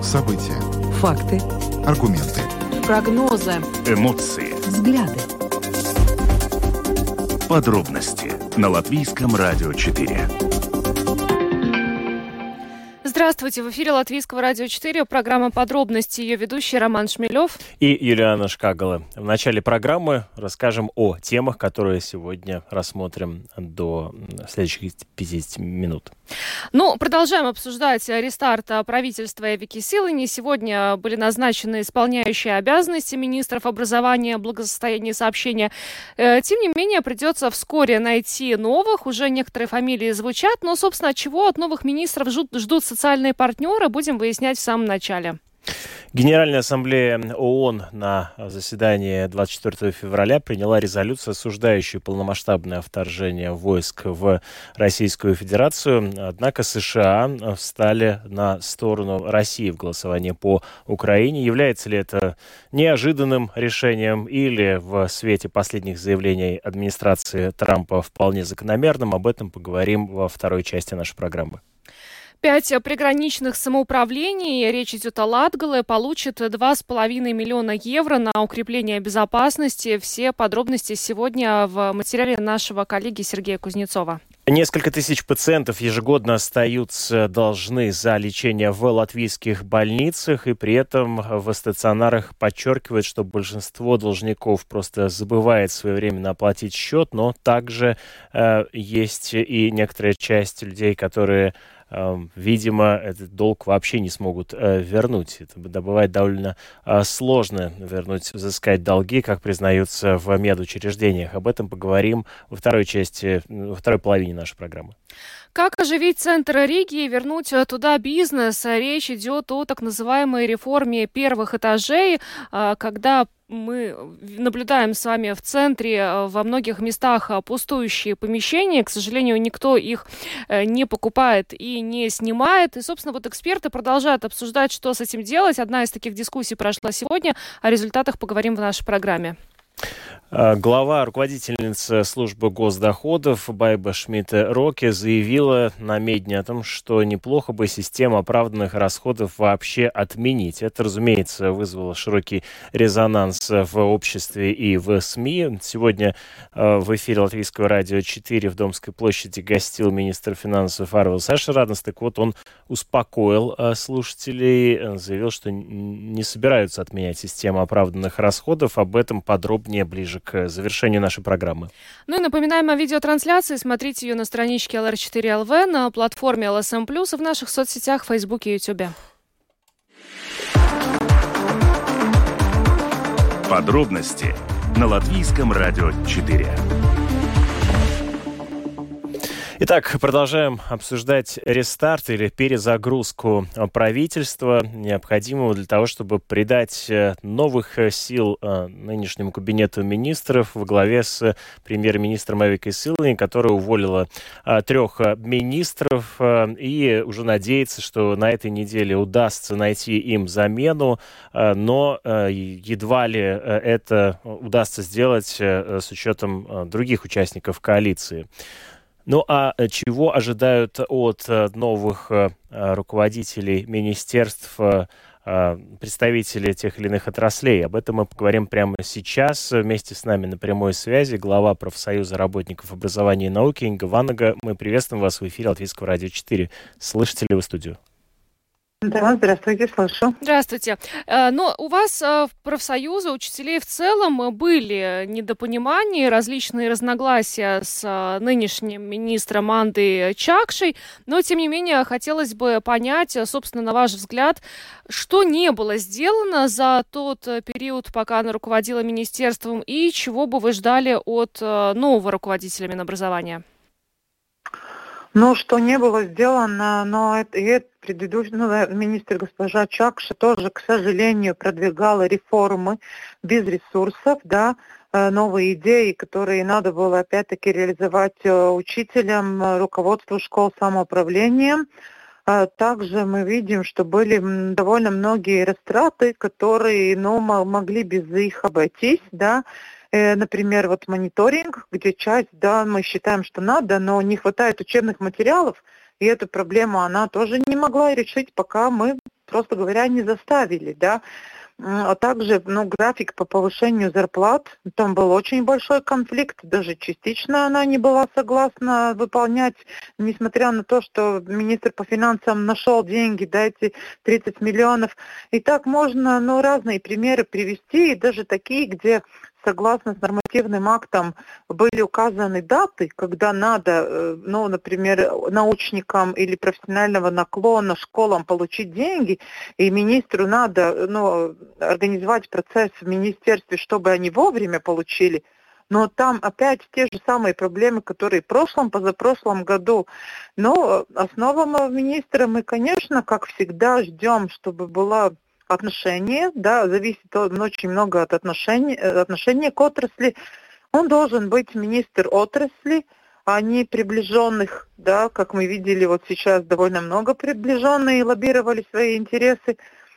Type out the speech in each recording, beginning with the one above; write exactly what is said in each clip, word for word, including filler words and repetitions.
События. Факты. Аргументы. Прогнозы. Эмоции. Взгляды. Подробности на Латвийском радио четыре. Здравствуйте, в эфире Латвийского радио четыре, программа «Подробности», ее ведущий Роман Шмелев и Юлиана Шкагала. В начале программы расскажем о темах, которые сегодня рассмотрим до следующих пятидесяти минут. Ну, продолжаем обсуждать рестарт правительства Эвики Силани. Сегодня были назначены исполняющие обязанности министров образования, благосостояния и сообщения. Тем не менее, придется вскоре найти новых. Уже некоторые фамилии звучат, но, собственно, от чего от новых министров ждут, ждут социальные партнеры, будем выяснять в самом начале. Генеральная ассамблея ООН на заседании двадцать четвёртого февраля приняла резолюцию, осуждающую полномасштабное вторжение войск в Российскую Федерацию. Однако США встали на сторону России в голосовании по Украине. Является ли это неожиданным решением или в свете последних заявлений администрации Трампа вполне закономерным? Об этом поговорим во второй части нашей программы. Пять приграничных самоуправлений, речь идет о Латгале, получат два с половиной миллиона евро на укрепление безопасности. Все подробности сегодня в материале нашего коллеги Сергея Кузнецова. Несколько тысяч пациентов ежегодно остаются должны за лечение в латвийских больницах, и при этом в стационарах подчеркивают, что большинство должников просто забывает своевременно оплатить счет, но также э, есть и некоторая часть людей, которые видимо, этот долг вообще не смогут э, вернуть. Это бывает довольно э, сложно вернуть, взыскать долги, как признаются в медучреждениях. Об этом поговорим во второй части, во второй половине нашей программы. Как оживить центр Риги и вернуть туда бизнес? Речь идет о так называемой реформе первых этажей, когда мы наблюдаем с вами в центре во многих местах пустующие помещения. К сожалению, никто их не покупает и не снимает. И, собственно, вот эксперты продолжают обсуждать, что с этим делать. Одна из таких дискуссий прошла сегодня. О результатах поговорим в нашей программе. Глава, руководительница службы госдоходов Байба Шмидт-Роке заявила на Медне о том, что неплохо бы систему оправданных расходов вообще отменить. Это, разумеется, вызвало широкий резонанс в обществе и в СМИ. Сегодня в эфире Латвийского радио четыре в Домской площади гостил министр финансов Арвилс Ашераднес. Так вот, он успокоил слушателей, заявил, что не собираются отменять систему оправданных расходов. Об этом подробнее ближе к завершению нашей программы. Ну и напоминаем о видеотрансляции. Смотрите ее на страничке эл эр четыре эл ви, на платформе эл эс эм плюс и в наших соцсетях, в Фейсбуке и Ютубе. Подробности на Латвийском радио четыре. Итак, продолжаем обсуждать рестарт или перезагрузку правительства, необходимого для того, чтобы придать новых сил нынешнему кабинету министров во главе с премьер-министром Эвикой Силани, которая уволила трех министров и уже надеется, что на этой неделе удастся найти им замену, но едва ли это удастся сделать с учетом других участников коалиции. Ну а чего ожидают от новых руководителей министерств, представителей тех или иных отраслей? Об этом мы поговорим прямо сейчас. Вместе с нами на прямой связи глава профсоюза работников образования и науки Инга Ванага. Мы приветствуем вас в эфире Латвийского радио четыре. Слышите ли вы студию? Да, здравствуйте, слышу. Здравствуйте. Но у вас в профсоюзе учителей в целом были недопонимания, различные разногласия с нынешним министром Андой Чакшей, но, тем не менее, хотелось бы понять, собственно, на ваш взгляд, что не было сделано за тот период, пока она руководила министерством, и чего бы вы ждали от нового руководителя Минобразования? Ну, что не было сделано, но это, это предыдущий ну, министр госпожа Чакша тоже, к сожалению, продвигала реформы без ресурсов, да, новые идеи, которые надо было опять-таки реализовать учителям, руководству школ самоуправлением. Также мы видим, что были довольно многие растраты, которые ну, могли без их обойтись, да. Например, вот мониторинг, где часть, да, мы считаем, что надо, но не хватает учебных материалов, И эту проблему она тоже не могла решить, пока мы, просто говоря, не заставили, да. А также, ну, график по повышению зарплат, там был очень большой конфликт, даже частично она не была согласна выполнять, несмотря на то, что министр по финансам нашел деньги, да, эти тридцать миллионов. И так можно, ну, разные примеры привести, и даже такие, где согласно с нормативным актом были указаны даты, когда надо, ну, например, научникам или профессионального наклона школам получить деньги, и министру надо, ну, организовать процесс в министерстве, чтобы они вовремя получили. Но там опять те же самые проблемы, которые в прошлом, позапрошлом году. Но основного министра мы, конечно, как всегда, ждем, чтобы была отношения, да, зависит очень много от отношений, отношения к отрасли. Он должен быть министр отрасли, а не приближенных, да, как мы видели, вот сейчас довольно много приближенных лоббировали свои интересы.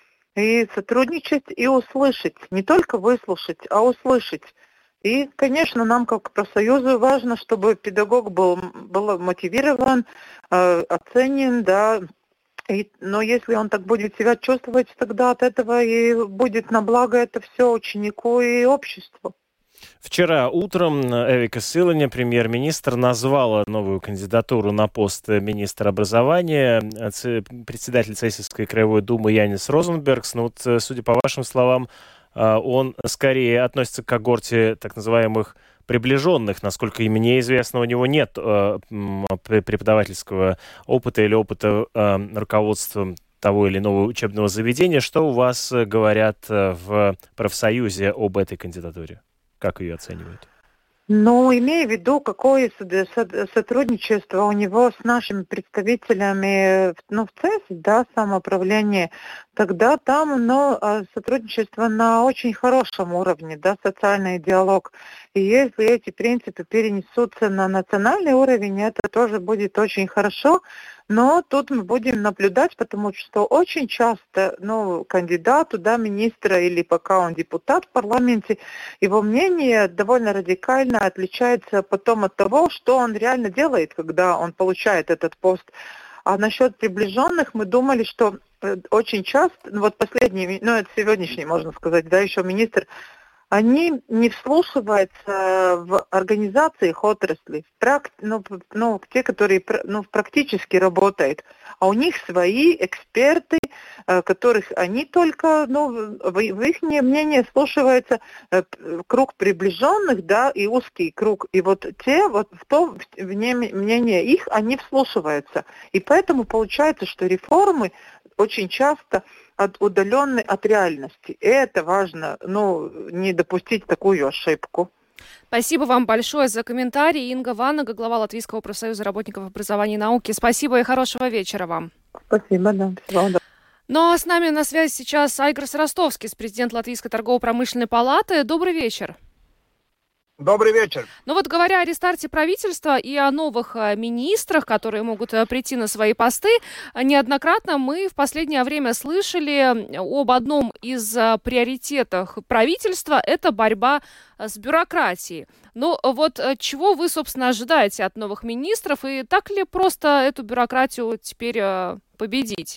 И сотрудничать, и услышать, не только выслушать, а услышать. И, конечно, нам, как профсоюзу, важно, чтобы педагог был, был мотивирован, э, оценен, да. И, но если он так будет себя чувствовать, тогда от этого и будет на благо это все ученику и обществу. Вчера утром Эвика Силаня, премьер-министр, назвала новую кандидатуру на пост министра образования, председатель Цесийской краевой думы Янис Розенбергс. Но вот, судя по вашим словам, он скорее относится к когорте так называемых приближенных. Насколько и мне известно, у него нет преподавательского опыта или опыта руководства того или иного учебного заведения. Что у вас говорят в профсоюзе об этой кандидатуре? Как ее оценивают? Ну, имея в виду, какое сотрудничество у него с нашими представителями, ну, в ЦЕС, да, самоуправление, тогда там, ну, сотрудничество на очень хорошем уровне, да, социальный диалог. И если эти принципы перенесутся на национальный уровень, это тоже будет очень хорошо. Но тут мы будем наблюдать, потому что очень часто, ну, кандидату, да, министра или пока он депутат в парламенте, его мнение довольно радикально отличается потом от того, что он реально делает, когда он получает этот пост. А насчет приближенных мы думали, что очень часто, ну вот последний, ну это сегодняшний, можно сказать, да, еще министр, они не вслушиваются в организациях отрасли, в практи- ну, ну, те, которые ну, практически работают. А у них свои эксперты, которых они только, ну, в, в их мнение слушаются, круг приближенных, да, и узкий круг. И вот те, вот в то в мнение их, они вслушиваются. И поэтому получается, что реформы очень часто от, удалены от реальности. И это важно, ну, не допустить такую ошибку. Спасибо вам большое за комментарий. Инга Ванага, глава Латвийского профсоюза работников образования и науки. Спасибо и хорошего вечера вам. Спасибо, да. Всего доброго. Ну а с нами на связи сейчас Айгрос Ростовскис, президент Латвийской торгово-промышленной палаты. Добрый вечер. Добрый вечер. Ну вот, говоря о рестарте правительства и о новых министрах, которые могут прийти на свои посты, неоднократно мы в последнее время слышали об одном из приоритетов правительства – это борьба с бюрократией. Ну вот чего вы, собственно, ожидаете от новых министров, и так ли просто эту бюрократию теперь победить?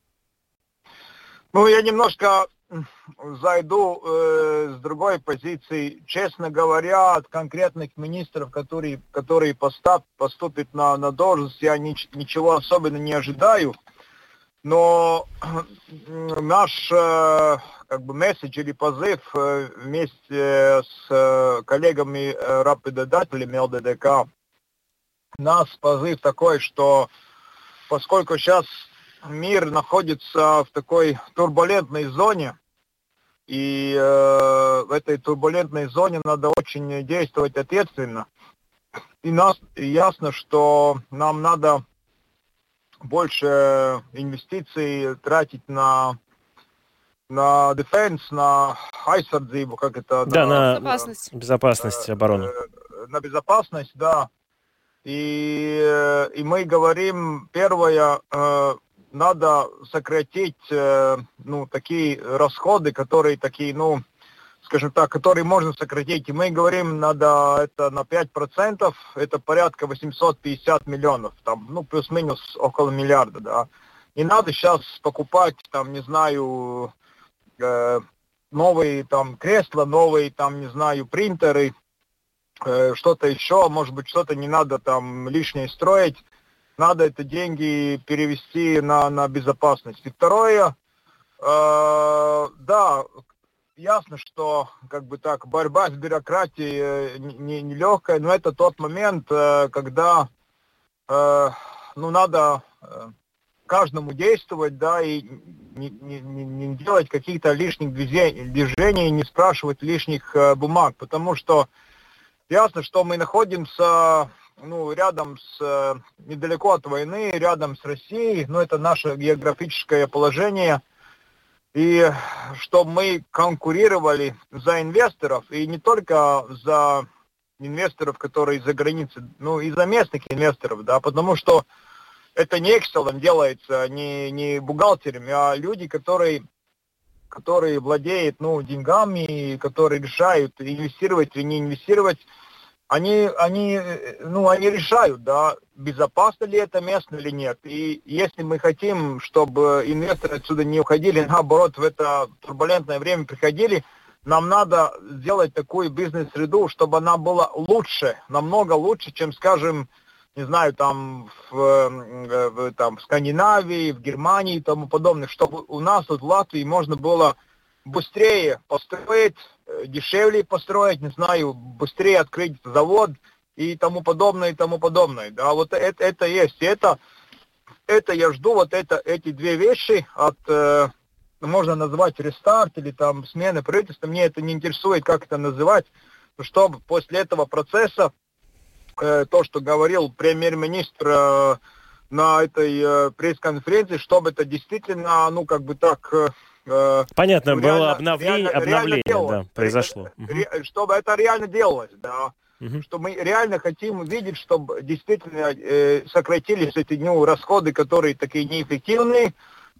Ну, я немножко зайду э, с другой позиции. Честно говоря, от конкретных министров, которые, которые поступ, поступят на, на должность, я ни, ничего особенно не ожидаю. Но наш э, как бы месседж или позыв э, вместе с э, коллегами э, работодателями ЛДДК, наш позыв такой, что поскольку сейчас мир находится в такой турбулентной зоне, и э, в этой турбулентной зоне надо очень действовать ответственно. И нас и ясно, что нам надо больше инвестиций тратить на на defense, на aizsardzību, как это? Да, на, на безопасность, безопасность э, оборону. Э, на безопасность, да. И, и мы говорим, первое, э, надо сократить, э, ну, такие расходы, которые такие, ну, скажем так, который можно сократить. И мы говорим, надо это на пять процентов, это порядка восемьсот пятьдесят миллионов, там, ну, плюс-минус около миллиарда, да. Не надо сейчас покупать, там, не знаю, э, новые там кресла, новые, там, не знаю, принтеры, э, что-то еще, может быть, что-то не надо там лишнее строить. Надо это деньги перевести на, на безопасность. И второе, э, да, ясно, что как бы так борьба с бюрократией не, не легкая, но это тот момент, э, когда э, ну, надо э, каждому действовать, да, и не, не, не делать каких-то лишних движений, не спрашивать лишних э, бумаг, потому что ясно, что мы находимся ну, рядом с, недалеко от войны, рядом с Россией, но это наше географическое положение, и чтобы мы конкурировали за инвесторов, и не только за инвесторов, которые за границей, ну и за местных инвесторов, да, потому что это не Excel делается, не, не бухгалтерами, а люди, которые, которые владеют ну, деньгами, которые решают, инвестировать или не инвестировать. Они, они, ну, они решают, да, безопасно ли это место или нет. И если мы хотим, чтобы инвесторы отсюда не уходили, наоборот, в это турбулентное время приходили, нам надо сделать такую бизнес-среду, чтобы она была лучше, намного лучше, чем, скажем, не знаю, там в, в, там, в Скандинавии, в Германии и тому подобное, чтобы у нас вот в Латвии можно было быстрее построить, дешевле построить, не знаю, быстрее открыть завод и тому подобное, и тому подобное. Да, вот это, это есть. И это, это я жду, вот это, эти две вещи от, э, можно назвать рестарт или там смены правительства, мне это не интересует, как это называть, чтобы после этого процесса, э, то, что говорил премьер-министр э, на этой э, пресс-конференции, чтобы это действительно, ну, как бы так... Э, Понятно, ну, было реально, обновление, реально, обновление реально да, произошло. Ре, чтобы это реально делалось, да. Угу. Что мы реально хотим видеть, чтобы действительно э, сократились эти ну, расходы, которые такие неэффективные.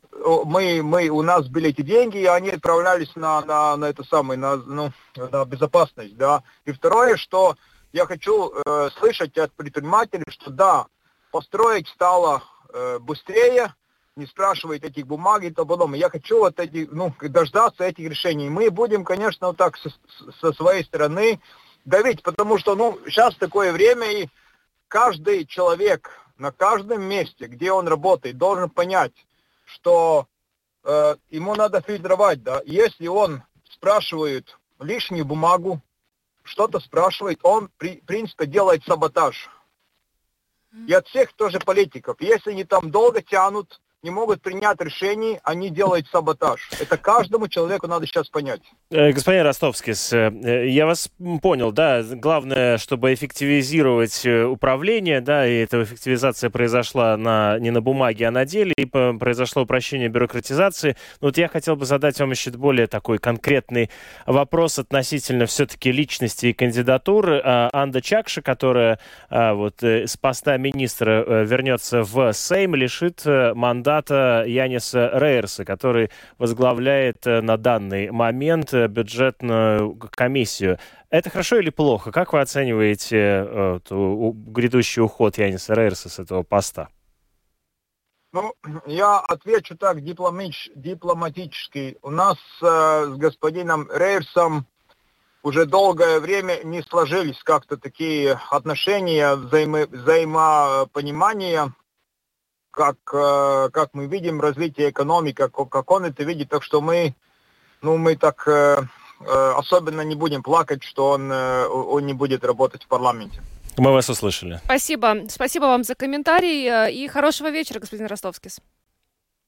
Мы, мы, у нас были эти деньги, и они отправлялись на, на, на это самое, на, ну, на безопасность, да. И второе, что я хочу э, слышать от предпринимателей, что да, построить стало э, быстрее, не спрашивает этих бумаг и тому подобное. Я хочу вот эти, ну, дождаться этих решений. Мы будем, конечно, вот так со, со своей стороны давить, потому что, ну, сейчас такое время, и каждый человек на каждом месте, где он работает, должен понять, что э, ему надо фильтровать, да. Если он спрашивает лишнюю бумагу, что-то спрашивает, он, при, в принципе, делает саботаж. И от всех тоже политиков. Если они там долго тянут, не могут принять решений, они делают саботаж. Это каждому человеку надо сейчас понять. Господин Ростовскис, я вас понял, да, главное, чтобы эффективизировать управление, да, и эта эффективизация произошла на, не на бумаге, а на деле, и произошло упрощение бюрократизации. Но вот я хотел бы задать вам еще более такой конкретный вопрос относительно все-таки личности и кандидатуры. Анда Чакша, которая вот с поста министра вернется в Сейм, лишит мандата Яниса Рейерса, который возглавляет на данный момент бюджетную комиссию. Это хорошо или плохо? Как вы оцениваете э, грядущий уход Яниса Рейерса с этого поста? Ну, я отвечу так дипломатич, дипломатически. У нас э, с господином Рейерсом уже долгое время не сложились как-то такие отношения, взаимо, взаимопонимания, как, э, как мы видим развитие экономики, как, как он это видит. Так что мы, ну, мы так э, э, особенно не будем плакать, что он, э, он не будет работать в парламенте. Мы вас услышали. Спасибо. Спасибо вам за комментарий и хорошего вечера, господин Ростовскис.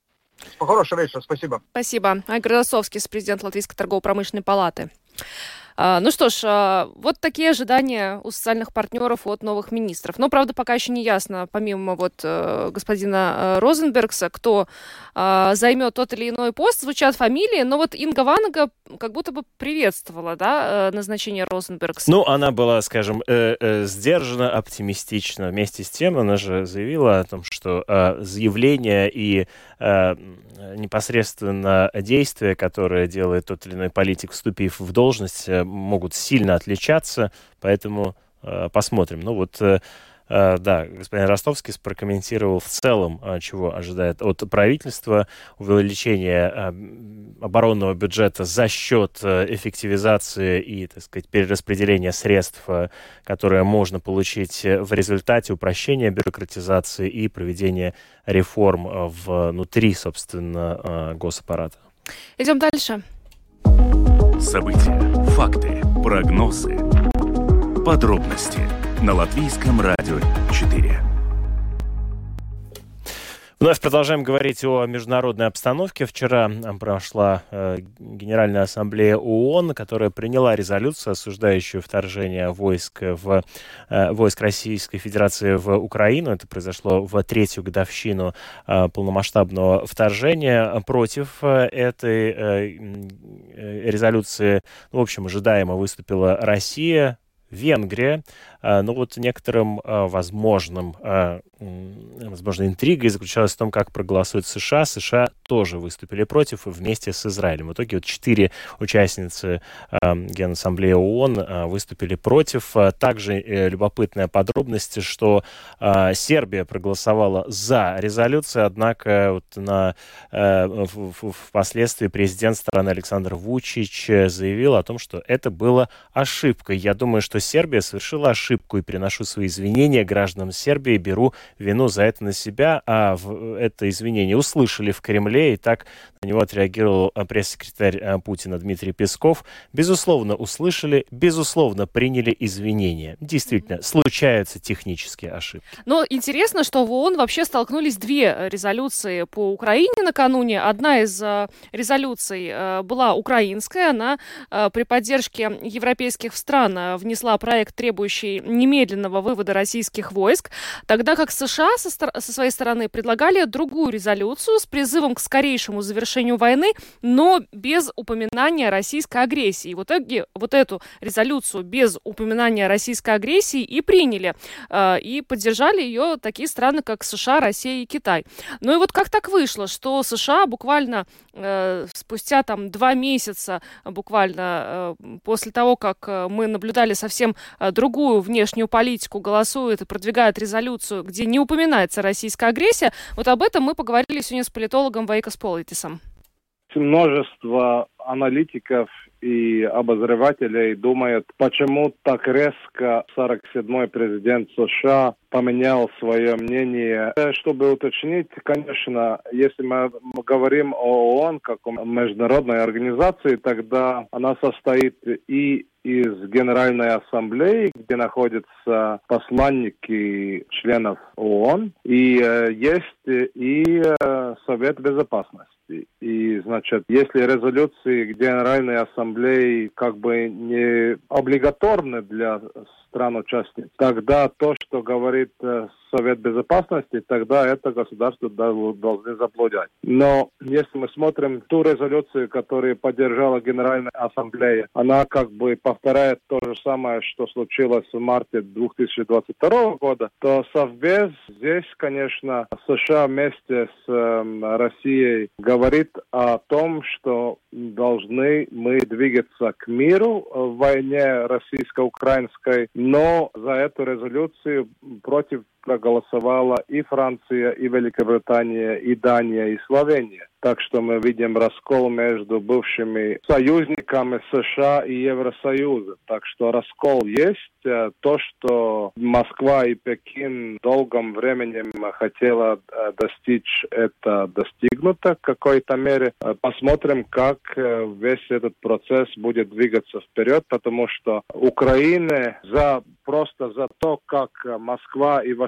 Хорошего вечера, спасибо. Спасибо. Айгор Ростовскис, президент Латвийской торгово-промышленной палаты. А, ну что ж, а, вот такие ожидания у социальных партнеров от новых министров. Но, правда, пока еще не ясно, помимо вот э, господина э, Розенбергса, кто э, займет тот или иной пост, звучат фамилии, но вот Инга Ванага как будто бы приветствовала, да, э, назначение Розенбергса. Ну, она была, скажем, э, э, сдержанно, оптимистична. Вместе с тем, она же заявила о том, что э, заявление и э, непосредственно действия, которые делает тот или иной политик, вступив в должность, могут сильно отличаться, поэтому э, посмотрим. Ну вот, э, э, да, господин Ростовский прокомментировал в целом, э, чего ожидает от правительства: увеличение э, оборонного бюджета за счет э, эффективизации и, так сказать, перераспределения средств, э, которые можно получить в результате упрощения бюрократизации и проведения реформ э, внутри, собственно, э, госаппарата. Идем дальше. События, факты, прогнозы, подробности на Латвийском радио четыре. Вновь продолжаем говорить о международной обстановке. Вчера прошла э, Генеральная ассамблея ООН, которая приняла резолюцию, осуждающую вторжение войск, в, э, войск Российской Федерации в Украину. Это произошло в третью годовщину э, полномасштабного вторжения. Против э, этой э, резолюции, ну, в общем, ожидаемо выступила Россия, Венгрия, но вот некоторым возможным, возможной интригой заключалась в том, как проголосуют США. США тоже выступили против вместе с Израилем. В итоге вот четыре участницы Генассамблеи ООН выступили против. Также любопытная подробность, что Сербия проголосовала за резолюцию, однако вот на, впоследствии президент страны Александр Вучич заявил о том, что это было ошибкой. Я думаю, что Сербия совершила ошибку и приношу свои извинения гражданам Сербии, беру вину за это на себя. А в это извинение услышали в Кремле, и так на него отреагировал пресс-секретарь Путина Дмитрий Песков. Безусловно, услышали, безусловно, приняли извинения. Действительно, случаются технические ошибки. Но интересно, что в ООН вообще столкнулись две резолюции по Украине накануне. Одна из э, резолюций э, была украинская. Она э, при поддержке европейских стран э, внесла проект, требующий немедленного вывода российских войск, тогда как США со, со своей стороны предлагали другую резолюцию с призывом к скорейшему завершению войны, но без упоминания российской агрессии. И в итоге вот эту резолюцию без упоминания российской агрессии и приняли, э, и поддержали ее такие страны, как США, Россия и Китай. Ну и вот как так вышло, что США буквально э, спустя там два месяца, буквально э, после того, как мы наблюдали совсем э, другую внешнюю политику, голосуют и продвигают резолюцию, где не упоминается российская агрессия, вот об этом мы поговорили сегодня с политологом Вайкос Политисом. Множество аналитиков и обозревателей думают, почему так резко сорок седьмой президент США поменял свое мнение. Чтобы уточнить, конечно, если мы говорим о ООН как о международной организации, тогда она состоит и из Генеральной Ассамблеи, где находятся посланники членов ООН, и э, есть и э, Совет Безопасности. И, значит, если резолюции Генеральной Ассамблеи как бы не облигаторны для стран-участниц, тогда то, что говорит э, Совет Безопасности, тогда это государство должны соблюдать. Но если мы смотрим ту резолюцию, которую поддержала Генеральная Ассамблея, она как бы повторяет то же самое, что случилось в марте две тысячи двадцать второго года, то Совбез здесь, конечно, США вместе с э, Россией говорит о том, что должны мы двигаться к миру в войне российско-украинской, но за эту резолюцию против проголосовала и Франция, и Великобритания, и Дания, и Словения. Так что мы видим раскол между бывшими союзниками США и Евросоюза. Так что раскол есть. То, что Москва и Пекин долгом временем хотела достичь, это достигнуто в какой-то мере. Посмотрим, как весь этот процесс будет двигаться вперед, потому что Украина за, просто за то, как Москва и Вашингтон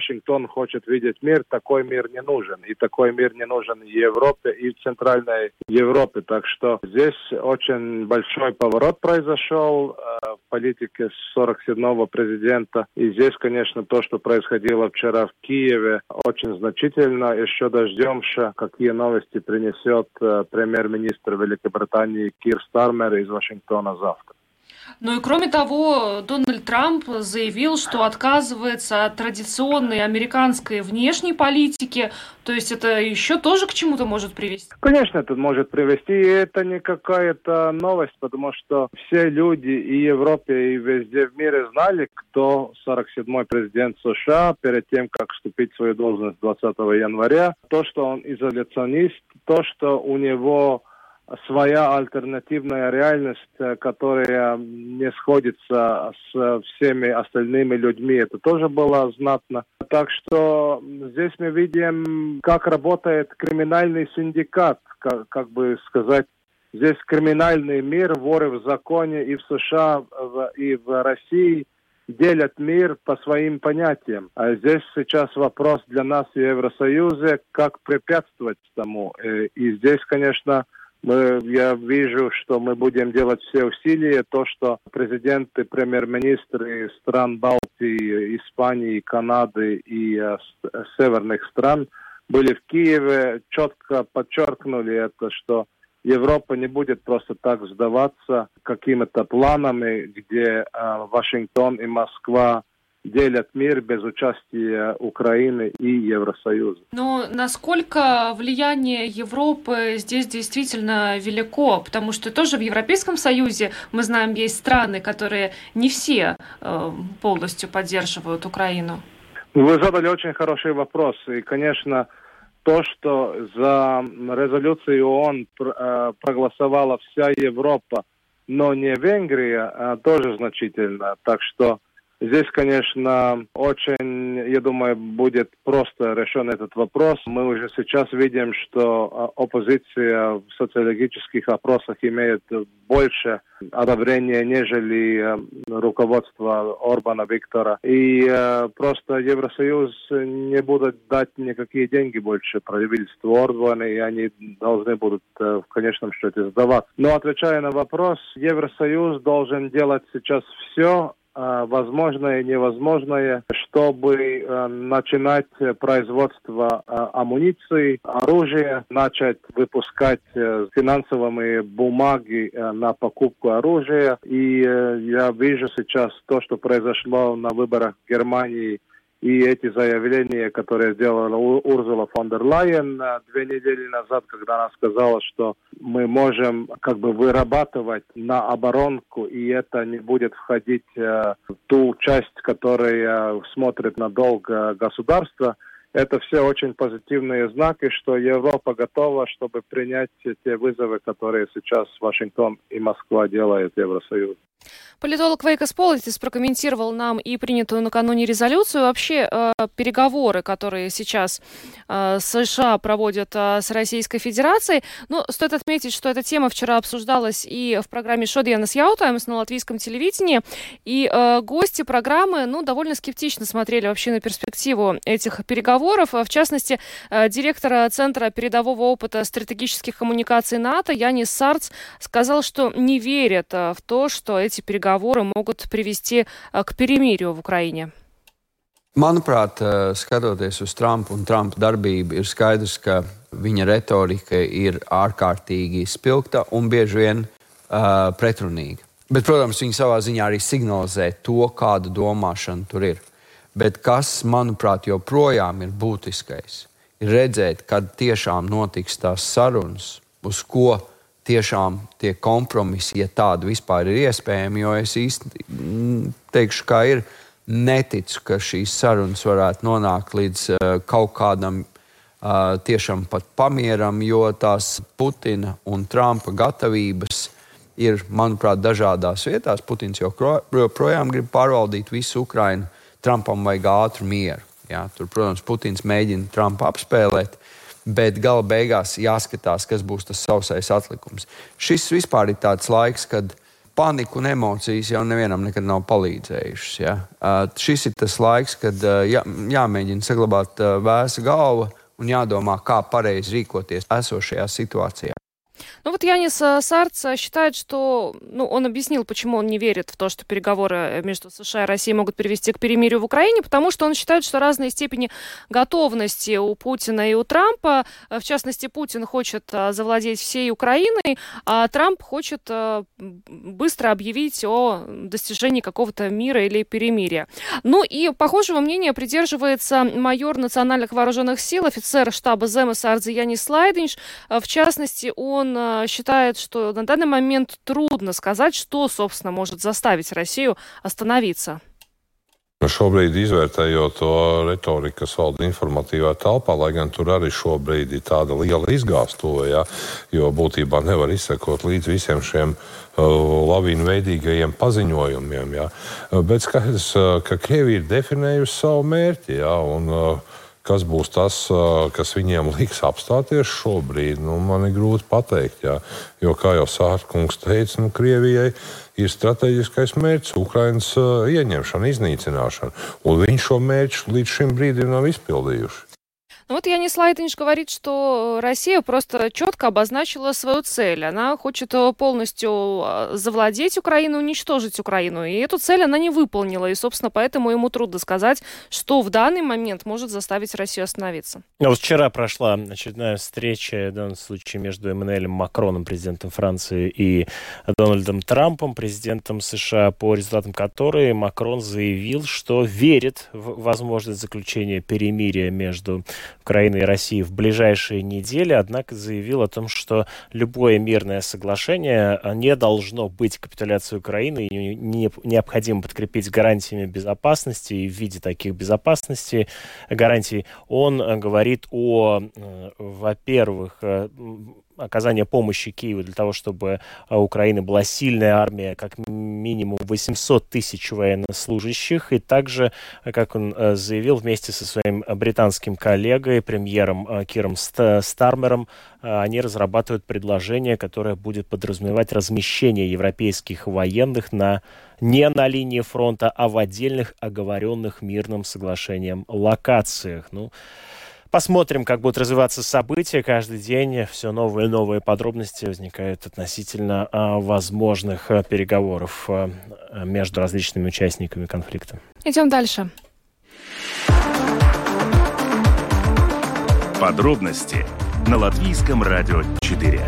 Вашингтон хочет видеть мир, такой мир не нужен. И такой мир не нужен и Европе, и в Центральной Европе. Так что здесь очень большой поворот произошел э, в политике сорок седьмого президента. И здесь, конечно, то, что происходило вчера в Киеве, очень значительно. Еще дождемся, какие новости принесет э, премьер-министр Великобритании Кир Стармер из Вашингтона завтра. Ну и кроме того, Дональд Трамп заявил, что отказывается от традиционной американской внешней политики. То есть это еще тоже к чему-то может привести? Конечно, это может привести. И это не какая-то новость, потому что все люди и в Европе, и везде в мире знали, кто сорок седьмой президент США перед тем, как вступить в свою должность двадцатого января. То, что он изоляционист, то, что у него своя альтернативная реальность, которая не сходится с всеми остальными людьми. Это тоже было знатно. Так что здесь мы видим, как работает криминальный синдикат, как, как бы сказать. Здесь криминальный мир, воры в законе и в США, и в России делят мир по своим понятиям. А здесь сейчас вопрос для нас в Евросоюзе, как препятствовать тому. И здесь, конечно, Мы, я вижу, что мы будем делать все усилия. То, что президенты, премьер-министры стран Балтии, Испании, Канады и э, северных стран были в Киеве, четко подчеркнули это, что Европа не будет просто так сдаваться какими-то планами, где э, Вашингтон и Москва делят мир без участия Украины и Евросоюза. Но насколько влияние Европы здесь действительно велико? Потому что тоже в Европейском Союзе, мы знаем, есть страны, которые не все э, полностью поддерживают Украину. Вы задали очень хороший вопрос. И, конечно, то, что за резолюцию ООН э, проголосовала вся Европа, но не Венгрия, э, тоже значительно. Так что здесь, конечно, очень, я думаю, будет просто решен этот вопрос. Мы уже сейчас видим, что оппозиция в социологических опросах имеет больше одобрения, нежели руководство Орбана Виктора. И э, просто Евросоюз не будет дать никакие деньги больше правительству Орбана, и они должны будут э, в конечном счете сдаваться. Но отвечая на вопрос, Евросоюз должен делать сейчас все возможное и невозможное, чтобы э, начинать производство э, амуниции, оружия, начать выпускать э, финансовые бумаги э, на покупку оружия. И э, я вижу сейчас то, что произошло на выборах в Германии, и эти заявления, которые сделала Урсула фон дер Лайен две недели назад, когда она сказала, что мы можем как бы вырабатывать на оборонку, и это не будет входить э, в ту часть, которая смотрит на долг э, государства. Это все очень позитивные знаки, что Европа готова, чтобы принять те вызовы, которые сейчас Вашингтон и Москва делают Евросоюзу. Политолог Вейкос Политис прокомментировал нам и принятую накануне резолюцию. Вообще э, переговоры, которые сейчас э, США проводят э, с Российской Федерацией. Но стоит отметить, что эта тема вчера обсуждалась и в программе «Šodienas jautājums» на латвийском телевидении. И э, гости программы ну, довольно скептично смотрели вообще на перспективу этих переговоров. В частности, э, директор Центра передового опыта стратегических коммуникаций НАТО Янис Сарц сказал, что не верит э, в то, что эти переговоры могут привести к перемирию в Украине. Manuprāt, skatoties uz Trumpu un Trumpa darbību, ir skaidrs, ka viņa retorika ir ārkārtīgi spilgta un bieži vien uh, pretrunīga. Bet, protams, viņa savā ziņā arī signalizē to, kāda domāšana tur ir. Bet kas, manuprāt, joprojām ir būtiskais, ir redzēt, kad tiešām notiks tās sarunas, uz ko tiešām tie kompromisi, ja tādi vispār ir iespējami, jo es īsti teikšu, kā ir, neticu, ka šīs sarunas varētu nonākt līdz uh, kaut kādam uh, tiešām pat pamieram, jo tās Putina un Trumpa gatavības ir, manuprāt, dažādās vietās. Putins joprojām grib pārvaldīt visu Ukrainu, Trumpam vajag ātru mieru. Jā, tur, protams, Putins mēģina Trumpu apspēlēt, bet gala beigās jāskatās, kas būs tas sausais atlikums. Šis vispār ir tāds laiks, kad panika un emocijas jau nevienam nekad nav palīdzējušas. Ja? Uh, šis ir tas laiks, kad uh, jā, jāmēģina saglabāt uh, vēsa galva un jādomā, kā pareizi rīkoties esošajā situācijā. Ну вот Янис Сарц считает, что, ну, он объяснил, почему он не верит в то, что переговоры между США и Россией могут привести к перемирию в Украине, потому что он считает, что разные степени готовности у Путина и у Трампа. В частности, Путин хочет завладеть всей Украиной, а Трамп хочет быстро объявить о достижении какого-то мира или перемирия. Ну и похожего мнения придерживается майор национальных вооруженных сил, офицер штаба ЗЕМС Ардзи Янис Лайдинш. В частности, он считает, что на данный момент трудно сказать, что, собственно, может заставить Россию остановиться. Šobrīd, izvērtējot to retoriku, kas valda informatīvā telpā, lai gan tur arī šobrīd ir tāda liela izgāstuve, ja, jo būtībā nevar izsekot līdz visiem šiem uh, lavīnveidīgajiem paziņojumiem. Ja. Bet skaidrs, ka Krievija ir definējusi savu mērķi, ja, un uh, kas būs tas, kas viņiem liks apstāties šobrīd, nu, man ir grūti pateikt. Jā. Jo, kā jau Sārkungs teica, nu, Krievijai ir strateģiskais mērķis Ukrainas ieņemšana, iznīcināšana. Un viņi šo mērķu līdz šim brīdim nav izpildījuši. Ну вот Янис Лайдинш говорит, что Россия просто четко обозначила свою цель. Она хочет полностью завладеть Украиной, уничтожить Украину. И эту цель она не выполнила. И, собственно, поэтому ему трудно сказать, что в данный момент может заставить Россию остановиться. А вот вчера прошла очередная встреча, в данном случае, между Эммануэлем Макроном, президентом Франции, и Дональдом Трампом, президентом США, по результатам которой Макрон заявил, что верит в возможность заключения перемирия между Украины и России в ближайшие недели, однако заявил о том, что любое мирное соглашение не должно быть капитуляцией Украины и не, необходимо подкрепить гарантиями безопасности. И в виде таких безопасности гарантий он говорит о, во-первых, оказание помощи Киеву для того, чтобы у Украины была сильная армия, как минимум восемьсот тысяч военнослужащих. И также, как он заявил, вместе со своим британским коллегой, премьером Киром Стармером, они разрабатывают предложение, которое будет подразумевать размещение европейских военных на, не на линии фронта, а в отдельных оговоренных мирным соглашением локациях. Ну, посмотрим, как будут развиваться события. Каждый день все новые и новые подробности возникают относительно а, возможных а, переговоров а, между различными участниками конфликта. Идем дальше. Подробности на Латвийском радио четыре.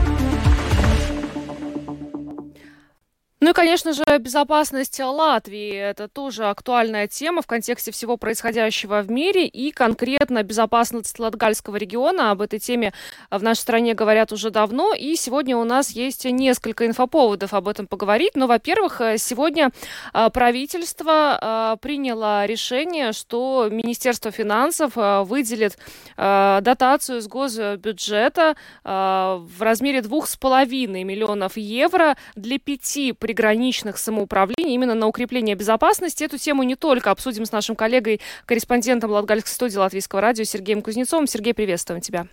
Ну и, конечно же, безопасность Латвии – это тоже актуальная тема в контексте всего происходящего в мире и конкретно безопасность Латгальского региона. Об этой теме в нашей стране говорят уже давно, и сегодня у нас есть несколько инфоповодов об этом поговорить. Но, во-первых, сегодня правительство приняло решение, что Министерство финансов выделит дотацию из госбюджета в размере двух с половиной миллионов евро для пяти приграничных самоуправлений именно на укрепление безопасности. Эту тему не только обсудим с нашим коллегой, корреспондентом Латгальской студии Латвийского радио Сергеем Кузнецовым. Сергей, приветствуем тебя.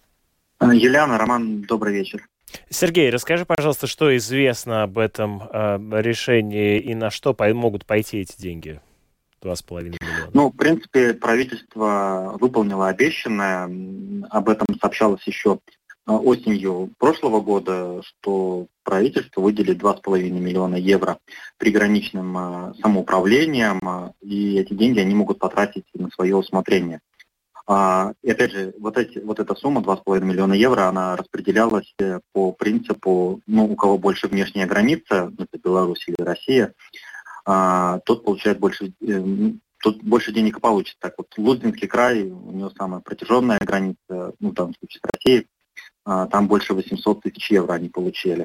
Юлиана, Роман, добрый вечер. Сергей, расскажи, пожалуйста, что известно об этом э, решении и на что по- могут пойти эти деньги? Два с половиной миллиона. Ну, в принципе, правительство выполнило обещанное. Об этом сообщалось еще осенью прошлого года, что правительство выделит два с половиной миллиона евро приграничным самоуправлением, и эти деньги они могут потратить на свое усмотрение. И опять же, вот, эти, вот эта сумма, два с половиной миллиона евро, она распределялась по принципу, ну, у кого больше внешняя граница, это Беларусь или Россия, тот получает больше, тот больше денег и получит. Так вот, Лузинский край, у него самая протяженная граница, ну, в данном случае с Россией, там больше восемьсот тысяч евро они получили.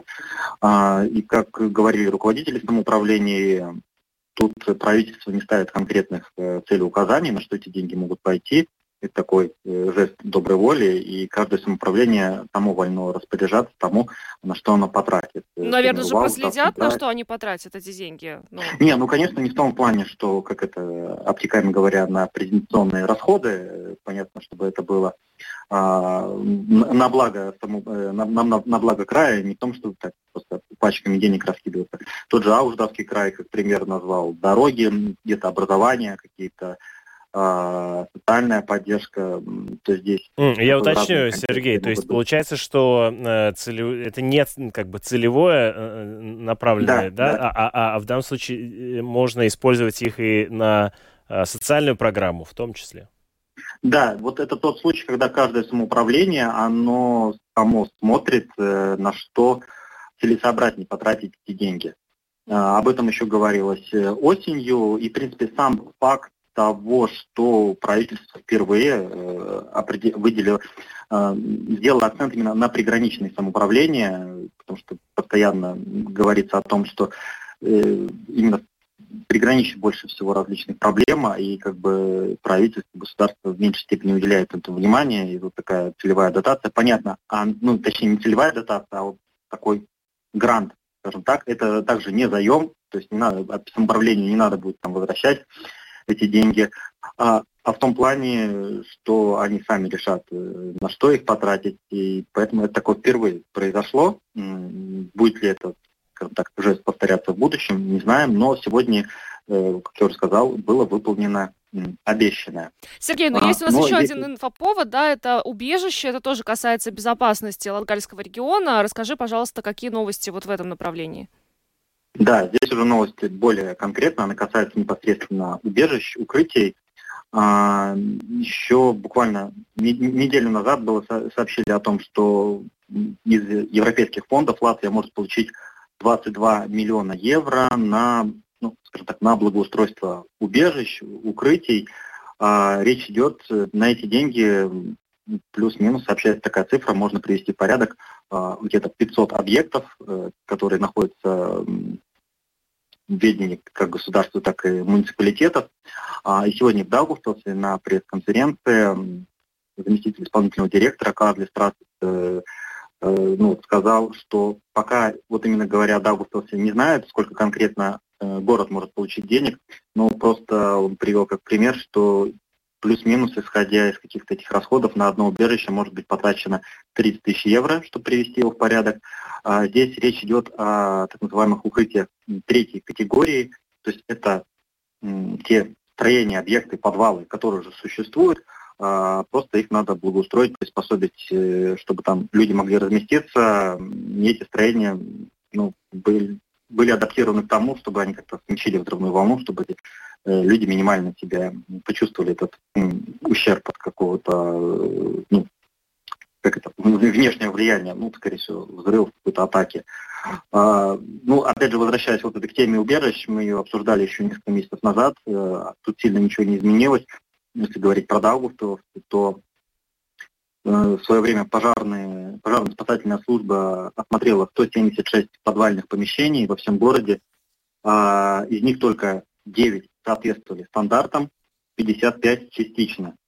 И как говорили руководители самоуправления, тут правительство не ставит конкретных целеуказаний, на что эти деньги могут пойти. Это такой жест доброй воли, и каждое самоуправление само вольно распоряжаться тому, на что оно потратит. Наверное, же проследят, на что они потратят эти деньги. Ну. Не, ну, конечно, не в том плане, что, как это, обтекаемо говоря, на презентационные расходы. Понятно, чтобы это было а, на благо, на, на, на благо края, не в том, что так, просто пачками денег раскидываться. Тот же Ауждавский край, как пример назвал, дороги, где-то образование, какие-то социальная поддержка, то здесь... Я уточню, Сергей, то есть получается, что э, целев... это не как бы целевое э, направленное, да, да? да? А, а, а в данном случае можно использовать их и на э, социальную программу в том числе? Да, вот это тот случай, когда каждое самоуправление, оно само смотрит, э, на что целесообразнее потратить эти деньги. Э, об этом еще говорилось осенью, и, в принципе, сам факт того, что правительство впервые э, определ... выделило, э, сделало акцент именно на приграничное самоуправление, потому что постоянно говорится о том, что э, именно в приграничье больше всего различных проблем, и как бы правительство, государство в меньшей степени уделяет этому внимание, и вот такая целевая дотация, понятно, а, ну, точнее не целевая дотация, а вот такой грант, скажем так, это также не заем, то есть не надо, от самоуправления не надо будет там возвращать эти деньги, а, а в том плане, что они сами решат, на что их потратить, и поэтому это такое впервые произошло. Будет ли это, скажем так, жест повторяться в будущем, не знаем, но сегодня, как я уже сказал, было выполнено обещанное. Сергей, ну а, есть у нас еще здесь... один инфоповод, да, это убежище, это тоже касается безопасности Латгальского региона. Расскажи, пожалуйста, какие новости вот в этом направлении? Да, здесь уже новости более конкретно, она касается непосредственно убежищ, укрытий. А, еще буквально неделю назад было сообщили о том, что из европейских фондов Латвия может получить двадцать два миллиона евро на, ну, скажем так, на благоустройство убежищ, укрытий. А, речь идет, на эти деньги плюс-минус сообщается такая цифра, можно привести в порядок а, где-то пятьсот объектов, а, которые находятся в ведении как государства, так и муниципалитетов. А, и сегодня в Даугавпилсе на пресс-конференции заместитель исполнительного директора Карлис Страс э, э, ну, сказал, что пока, вот именно говоря, Даугавпилсе не знают, сколько конкретно э, город может получить денег, но просто он привел как пример, что плюс-минус, исходя из каких-то этих расходов, на одно убежище может быть потрачено тридцать тысяч евро, чтобы привести его в порядок. А здесь речь идет о так называемых укрытиях третьей категории, то есть это м, те строения, объекты, подвалы, которые уже существуют, а, просто их надо благоустроить, приспособить, чтобы там люди могли разместиться, и эти строения ну, были, были адаптированы к тому, чтобы они как-то смягчили взрывную волну, чтобы эти люди минимально себя почувствовали этот м, ущерб от какого-то ну, как это, внешнего влияния, ну, скорее всего, взрыв, какой-то атаки. А, ну, опять же, возвращаясь вот к теме убежищ, мы ее обсуждали еще несколько месяцев назад, а, тут сильно ничего не изменилось. Если говорить про Даугавпилс, то а, в свое время пожарные, пожарно-спасательная служба осмотрела сто семьдесят шесть подвальных помещений во всем городе, а, из них только девять соответствовали стандартам, пятьдесят пять частично.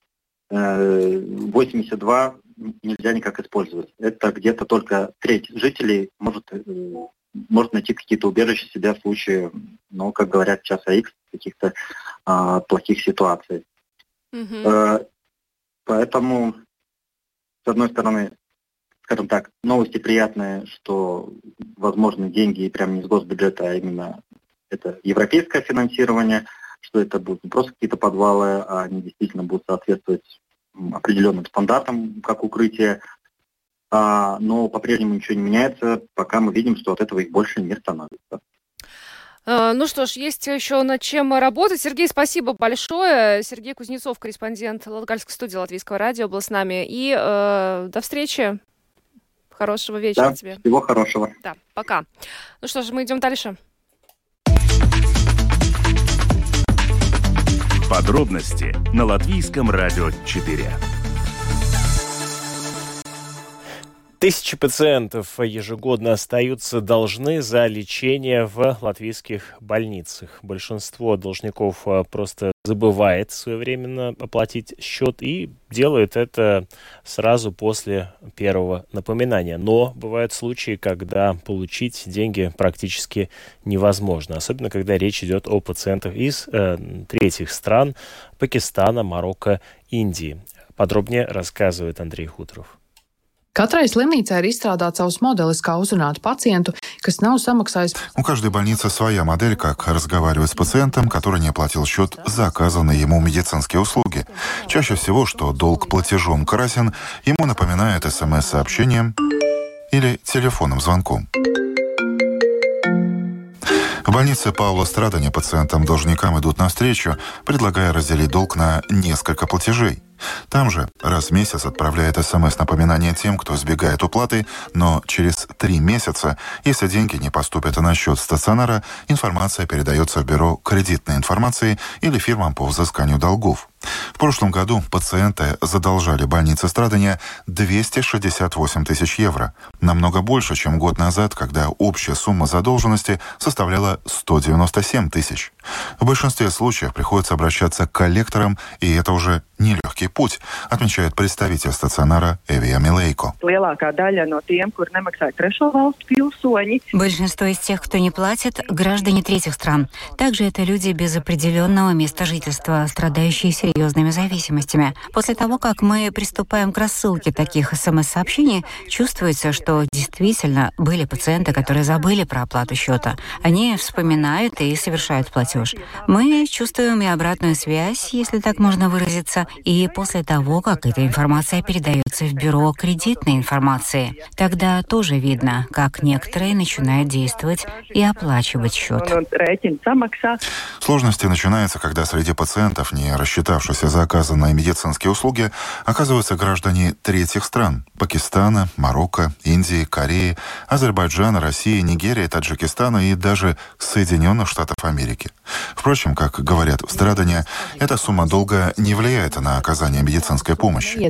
восемьдесят два нельзя никак использовать. Это где-то только треть жителей может, может найти какие-то убежища себя в случае, ну, как говорят, часа Икс, каких-то а, плохих ситуаций. Mm-hmm. А, поэтому, с одной стороны, скажем так, новости приятные, что возможны деньги прямо не из госбюджета, а именно это европейское финансирование, что это будут не просто какие-то подвалы, а они действительно будут соответствовать определенным стандартам, как укрытие. А, но по-прежнему ничего не меняется, пока мы видим, что от этого их больше не становится. Ну что ж, есть еще над чем работать. Сергей, спасибо большое. Сергей Кузнецов, корреспондент Латгальской студии Латвийского радио, был с нами. И э, до встречи. Хорошего вечера да, тебе. Всего хорошего. Да, пока. Ну что ж, мы идем дальше. Подробности на Латвийском радио четыре. Тысячи пациентов ежегодно остаются должны за лечение в латвийских больницах. Большинство должников просто забывает своевременно оплатить счет и делает это сразу после первого напоминания. Но бывают случаи, когда получить деньги практически невозможно. Особенно, когда речь идет о пациентах из э, третьих стран: Пакистана, Марокко, Индии. Подробнее рассказывает Андрей Хуторов. Katrai slimnīcai ir izstrādāts savs modelis, kā uzrunāt pacientu, У каждой больницы своя модель, как разговаривать с пациентом, который не оплатил счет за оказанные ему медицинские услуги. Чаще всего, что долг платежом красен, ему напоминают смс-сообщением или телефонным звонком. В больнице Паула Страдания пациентам-должникам идут навстречу, предлагая разделить долг на несколько платежей. Там же раз в месяц отправляет смс-напоминание тем, кто избегает уплаты, но через три месяца, если деньги не поступят на счет стационара, информация передается в бюро кредитной информации или фирмам по взысканию долгов. В прошлом году пациенты задолжали больнице Страдания двести шестьдесят восемь тысяч евро. Намного больше, чем год назад, когда общая сумма задолженности составляла сто девяносто семь тысяч. В большинстве случаев приходится обращаться к коллекторам, и это уже нелегкий путь, отмечает представитель стационара Эвия Милейко. Большинство из тех, кто не платит, граждане третьих стран. Также это люди без определенного места жительства, страдающие серьезными зависимостями. После того, как мы приступаем к рассылке таких смс-сообщений, чувствуется, что действительно были пациенты, которые забыли про оплату счета. Они вспоминают и совершают платеж. Мы чувствуем и обратную связь, если так можно выразиться, и после того, как эта информация передается в бюро кредитной информации. Тогда тоже видно, как некоторые начинают действовать и оплачивать счет. Сложности начинаются, когда среди пациентов, не рассчитавшихся за оказанные медицинские услуги, оказываются граждане третьих стран – Пакистана, Марокко, Индии, Кореи, Азербайджана, России, Нигерии, Таджикистана и даже Соединенных Штатов Америки. Впрочем, как говорят в Страдания, эта сумма долга не влияет на оказание медицинской помощи.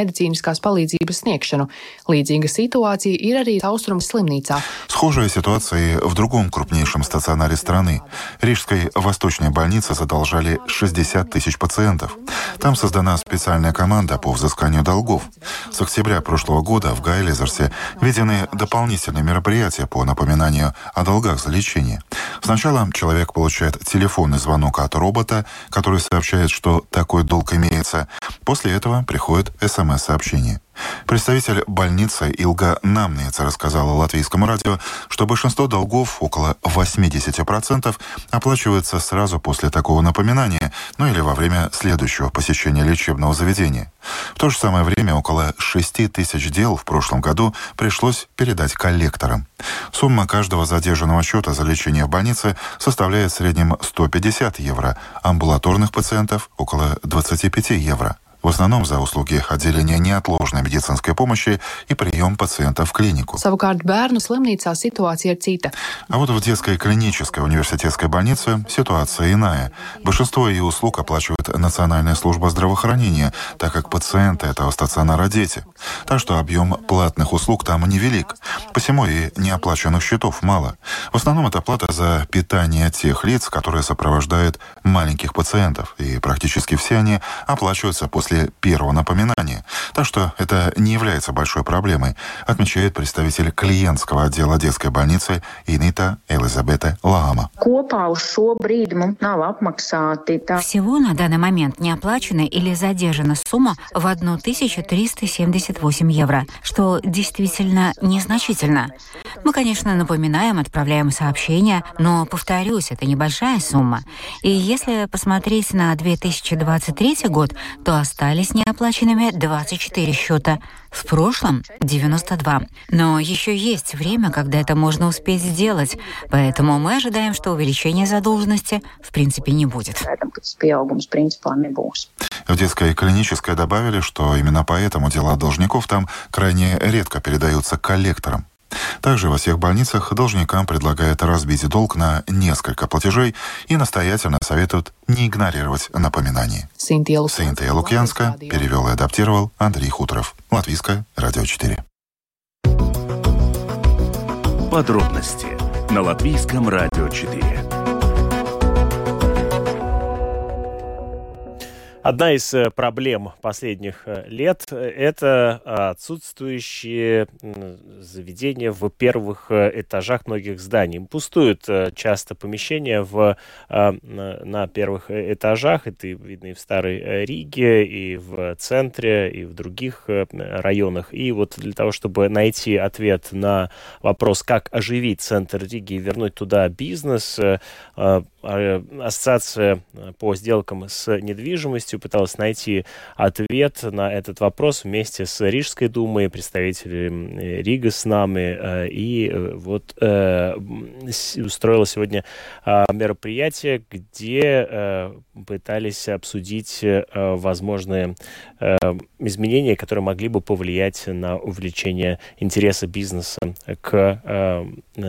Схожая ситуация и в другом крупнейшем стационаре страны. Рижской Восточной больнице задолжали шестьдесят тысяч пациентов. Там создана специальная команда по взысканию долгов. С октября прошлого года в Гайлезерсе введены дополнительные мероприятия по напоминанию о долгах за лечение. Сначала человек получает телефонный звонок от робота, который сообщает, что такой долг имеется. После этого приходит смс-сообщение. Представитель больницы Илга Намница рассказала Латвийскому радио, что большинство долгов, около восемьдесят процентов, оплачивается сразу после такого напоминания, ну или во время следующего посещения лечебного заведения. В то же самое время около шести тысяч дел в прошлом году пришлось передать коллекторам. Сумма каждого задержанного счета за лечение в больнице составляет в среднем сто пятьдесят евро, амбулаторных пациентов – около двадцать пять евро. В основном за услуги отделения неотложной медицинской помощи и прием пациентов в клинику. А вот в детской клинической университетской больнице ситуация иная. Большинство ее услуг оплачивает Национальная служба здравоохранения, так как пациенты этого стационара – дети. Так что объем платных услуг там невелик. Посему и неоплаченных счетов мало. В основном это плата за питание тех лиц, которые сопровождают маленьких пациентов. И практически все они оплачиваются после первого напоминания. Так что это не является большой проблемой, отмечает представитель клиентского отдела детской больницы Инита Элизабета Лаама. Всего на данный момент не оплачена или задержана сумма в тысячу триста семьдесят восемь евро, что действительно незначительно. Мы, конечно, напоминаем, отправляем сообщения, но, повторюсь, это небольшая сумма. И если посмотреть на две тысячи двадцать третий год, то остались неоплаченными двадцать четыре счета. В прошлом девяносто два. Но еще есть время, когда это можно успеть сделать. Поэтому мы ожидаем, что увеличения задолженности в принципе не будет. В детской клинической добавили, что именно поэтому дела должников там крайне редко передаются коллекторам. Также во всех больницах должникам предлагают разбить долг на несколько платежей и настоятельно советуют не игнорировать напоминания. Синтия Лукьянска перевел и адаптировал Андрей Хуторов. Латвийское радио четыре. Подробности на Латвийском радио четыре. Одна из проблем последних лет – это отсутствующие заведения в первых этажах многих зданий. Пустуют часто помещения в, на первых этажах. Это видно и в Старой Риге, и в центре, и в других районах. И вот для того, чтобы найти ответ на вопрос, как оживить центр Риги и вернуть туда бизнес, Ассоциация по сделкам с недвижимостью пыталась найти ответ на этот вопрос вместе с Рижской думой, представителями Рига с нами, и вот э, устроила сегодня э, мероприятие, где э, пытались обсудить э, возможные э, изменения, которые могли бы повлиять на увеличение интереса бизнеса к э,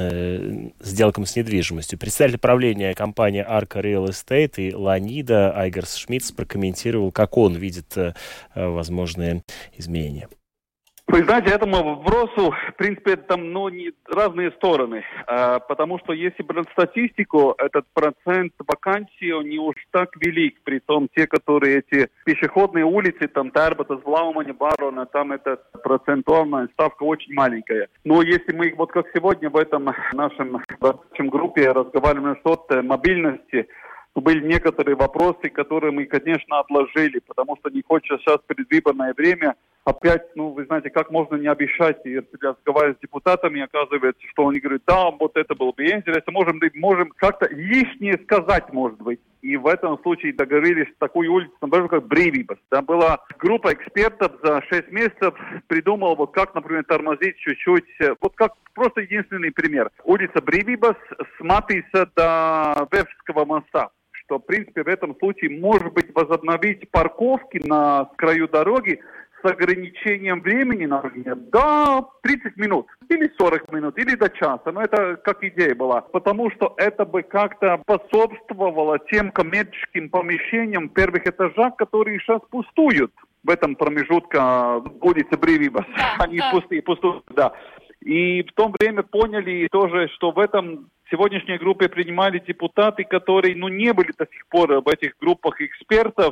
э, сделкам с недвижимостью. Представитель правления компании Arca Real Estate и Ланида Айгарс Шмидц прокомментировал, как он видит э, возможные изменения. Вы знаете, этому вопросу, в принципе, там ну, не, разные стороны, а, потому что если брать статистику, этот процент вакансий, он не уж так велик, при том те, которые эти пешеходные улицы, там Тарбата, Злаумани, Барона, там эта процентуальная ставка очень маленькая. Но если мы, вот как сегодня в этом нашем рабочем группе разговариваем насчет мобильности, были некоторые вопросы, которые мы, конечно, отложили, потому что не хочется сейчас в предвыборное время опять, ну, вы знаете, как можно не обещать, и разговаривать с депутатами, оказывается, что они говорят, да, вот это было бы интересно, можем, можем как-то лишнее сказать, может быть. И в этом случае договорились такую улицу, например, как Брейвибас. Там была группа экспертов за шесть месяцев, придумала, вот как, например, тормозить чуть-чуть. Вот как просто единственный пример. Улица Брейвибас с Матиса до Вевского моста. Что, в принципе, в этом случае, может быть, возобновить парковки на краю дороги с ограничением времени, например, до тридцать минут, или сорок минут, или до часа. Но это как идея была. Потому что это бы как-то способствовало тем коммерческим помещениям в первых этажах, которые сейчас пустуют в этом промежутке улицы Брейвибас. Да, Они да. пустые, пустуют, да. И в то время поняли тоже, что в этом сегодняшней группе принимали депутаты, которые, ну, не были до сих пор в этих группах экспертов,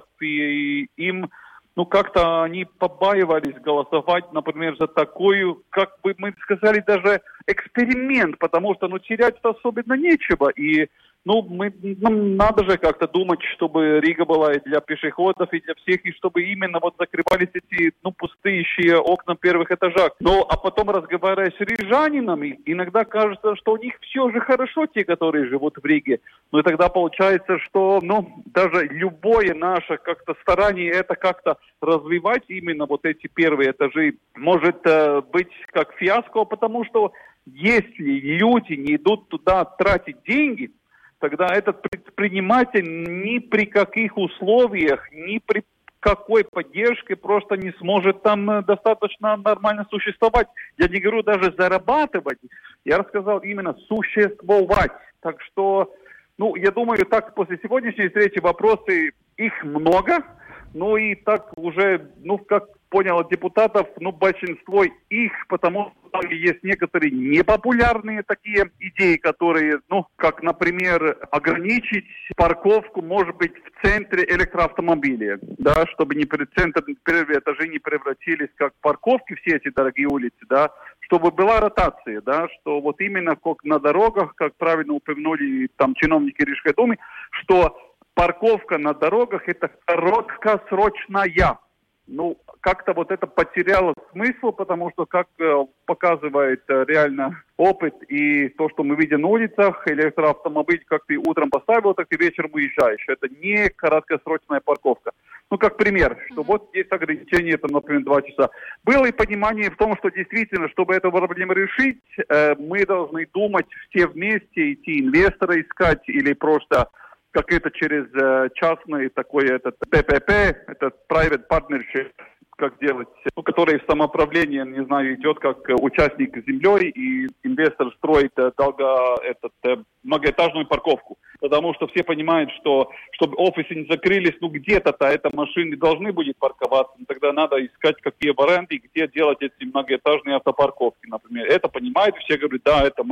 и им, ну, как-то они побаивались голосовать, например, за такую, как бы мы сказали, даже эксперимент, потому что, ну, терять-то особенно нечего, и Ну, мы, нам надо же как-то думать, чтобы Рига была и для пешеходов, и для всех, и чтобы именно вот закрывались эти, ну, пустеющие окна в первых этажах. Ну, а потом, разговаривая с рижанинами, иногда кажется, что у них все же хорошо, те, которые живут в Риге. Ну, и тогда получается, что, ну, даже любое наше как-то старание это как-то развивать, именно вот эти первые этажи, может э, быть как фиаско, потому что если люди не идут туда тратить деньги, тогда этот предприниматель ни при каких условиях, ни при какой поддержке просто не сможет там достаточно нормально существовать. Я не говорю даже зарабатывать, я рассказал именно существовать. Так что, ну, я думаю, так после сегодняшней встречи вопросы, их много, ну и так уже, ну, как понял от депутатов, ну, большинство их, потому что есть некоторые непопулярные такие идеи, которые, ну, как, например, ограничить парковку, может быть, в центре электроавтомобилей, да, чтобы не центр, первые этажи не превратились как парковки, все эти дорогие улицы, да, чтобы была ротация, да, что вот именно как на дорогах, как правильно упомянули там чиновники Рижской думы, что парковка на дорогах это краткосрочная. Ну, как-то вот это потеряло смысл, потому что, как э, показывает э, реально опыт и то, что мы видим на улицах, электроавтомобиль, как ты утром поставил, так и вечером уезжаешь. Это не краткосрочная парковка. Ну, как пример, что вот есть ограничение, там, например, два часа. Было и понимание в том, что действительно, чтобы эту проблему решить, э, мы должны думать все вместе, идти инвестора искать или просто как это через э, частный такой этот пэ пэ пэ, этот private partnership, как делать, ну, который в самоуправлении, не знаю, идет как участник с землей, и инвестор строит э, долго этот, э, многоэтажную парковку. Потому что все понимают, что чтобы офисы не закрылись, ну где-то-то это машины должны будут парковаться, но тогда надо искать какие варианты, где делать эти многоэтажные автопарковки, например. Это понимают, все говорят, да, это мы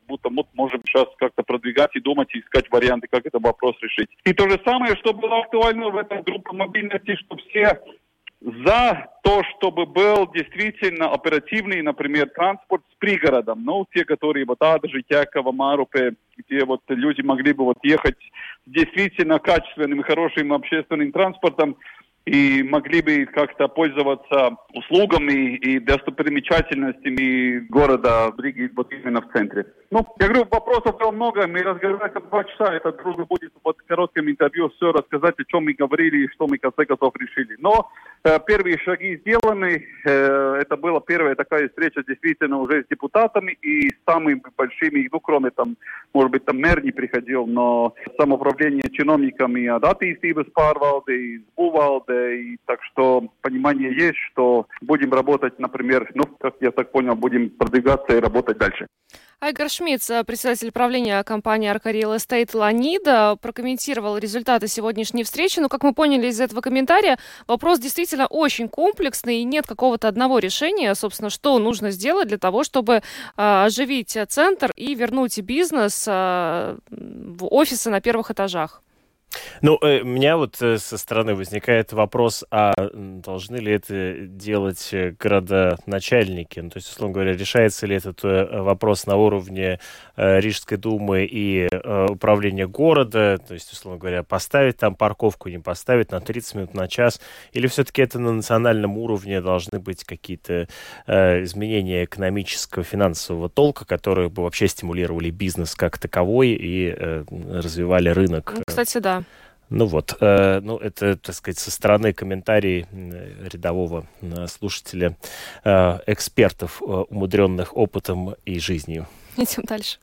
будто мы можем сейчас как-то продвигать и думать, и искать варианты, как этот вопрос решить. И то же самое, что было актуально в этой группе мобильности, что все за то, чтобы был действительно оперативный, например, транспорт с пригородом. Ну, те, которые вот Ада, Житякова, Марупе, где вот люди могли бы вот ехать действительно качественным и хорошим общественным транспортом, и могли бы как-то пользоваться услугами и достопримечательностями города Риги вот именно в центре. Ну, я говорю, вопросов было много, мы разговаривали как два часа, это трудно будет вот в коротком интервью все рассказать, о чем мы говорили и что мы в конце концов решили. Но э, первые шаги сделаны, э, это была первая такая встреча действительно уже с депутатами и с самыми большими, ну, кроме там, может быть, там мэр не приходил, но самоуправление чиновниками от attīstības pārvalde, из Бувалды. И так что понимание есть, что будем работать, например, ну, как я так понял, будем продвигаться и работать дальше. Айгар Шмидц, председатель правления компании Arca Real Estate Ланида, прокомментировал результаты сегодняшней встречи. Но, как мы поняли из этого комментария, вопрос действительно очень комплексный, и нет какого-то одного решения, собственно, что нужно сделать для того, чтобы э, оживить центр и вернуть бизнес э, в офисы на первых этажах. Ну, у меня вот со стороны возникает вопрос, а должны ли это делать городоначальники? Ну, то есть, условно говоря, решается ли этот вопрос на уровне Рижской думы и управления города? То есть, условно говоря, поставить там парковку, не поставить на тридцать минут, на час? Или все-таки это на национальном уровне должны быть какие-то изменения экономического, финансового толка, которые бы вообще стимулировали бизнес как таковой и развивали рынок? Ну, кстати, да. Ну вот, э, ну это, так сказать, со стороны комментарий рядового слушателя, э, экспертов, э, умудренных опытом и жизнью. Идем дальше.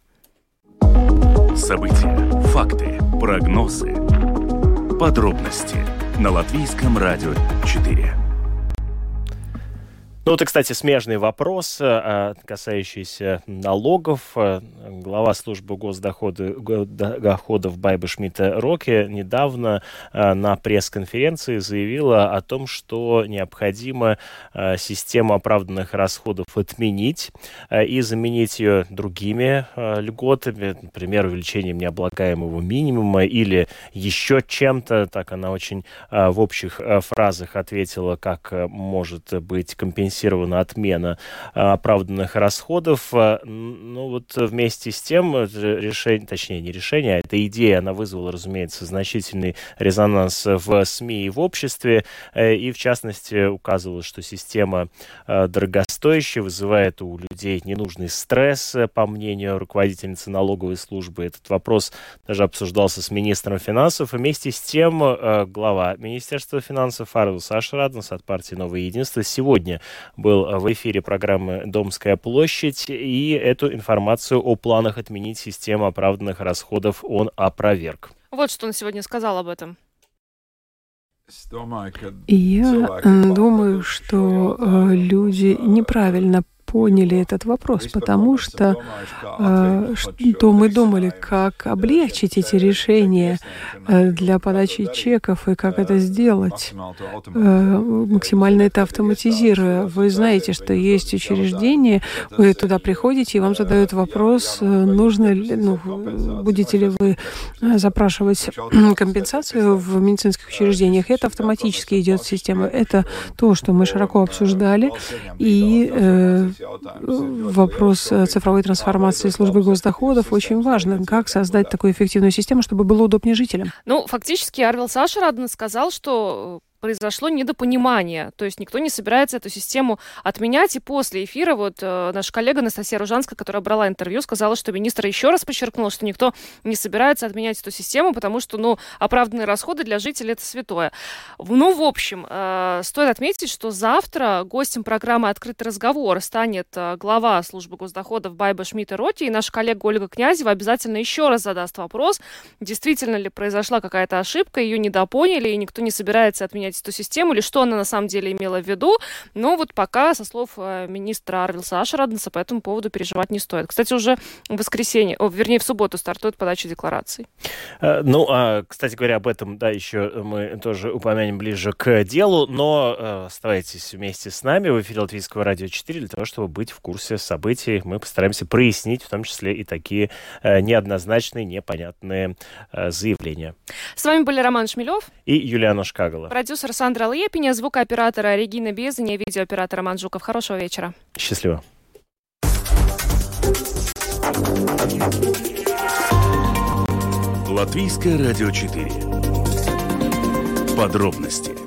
События, факты, прогнозы, подробности на Латвийском радио четыре. Ну, это, кстати, смежный вопрос, касающийся налогов. Глава службы госдоходов Байба Шмидта Роке недавно на пресс-конференции заявила о том, что необходимо систему оправданных расходов отменить и заменить ее другими льготами, например, увеличением необлагаемого минимума или еще чем-то. Так она очень в общих фразах ответила, как может быть компенсирована отмена оправданных расходов. Ну вот вместе с тем решение, точнее не решение, а эта идея, она вызвала, разумеется, значительный резонанс в СМИ и в обществе, и в частности указывалось, что система дорогостоящая, вызывает у людей ненужный стресс, по мнению руководительницы налоговой службы. Этот вопрос даже обсуждался с министром финансов, и вместе с тем глава Министерства финансов Арвилс Ашраднес от партии «Новое единство» сегодня был в эфире программы «Домская площадь», и эту информацию о планах отменить систему оправданных расходов он опроверг. Вот что он сегодня сказал об этом. Я думаю, что люди неправильно поняли этот вопрос, потому что э, что мы думали, как облегчить эти решения э, для подачи чеков и как это сделать, э, максимально это автоматизируя. Вы знаете, что есть учреждения, вы туда приходите, и вам задают вопрос, нужно ли, ну, будете ли вы запрашивать компенсацию в медицинских учреждениях. Это автоматически идет в систему. Это то, что мы широко обсуждали, и э, вопрос цифровой трансформации службы госдоходов очень важен. Как создать такую эффективную систему, чтобы было удобнее жителям? Ну, фактически Арвилс Ашраднес сказал, что произошло недопонимание, то есть никто не собирается эту систему отменять, и после эфира вот э, наша коллега Анастасия Ружанская, которая брала интервью, сказала, что министр еще раз подчеркнул, что никто не собирается отменять эту систему, потому что, ну, оправданные расходы для жителей — это святое. Ну, в общем, э, стоит отметить, что завтра гостем программы «Открытый разговор» станет э, глава службы госдоходов Байба Шмидта Роке, и наша коллега Ольга Князева обязательно еще раз задаст вопрос, действительно ли произошла какая-то ошибка, ее недопоняли, и никто не собирается отменять поменять эту систему, или что она на самом деле имела в виду. Но вот пока, со слов министра Арвилса Ашараднеса, по этому поводу переживать не стоит. Кстати, уже в воскресенье, о, вернее, в субботу стартует подача деклараций. Ну, а, кстати говоря, об этом, да, еще мы тоже упомянем ближе к делу, но э, оставайтесь вместе с нами в эфире Латвийского радио четыре для того, чтобы быть в курсе событий. Мы постараемся прояснить, в том числе и такие э, неоднозначные, непонятные э, заявления. С вами были Роман Шмелев и Юлиана Шкагала. Продюсер Сандра Лепиня, звукооператора Регина Безаня, видеооператор Роман Жуков. Хорошего вечера. Счастливо. Латвийское радио четыре. Подробности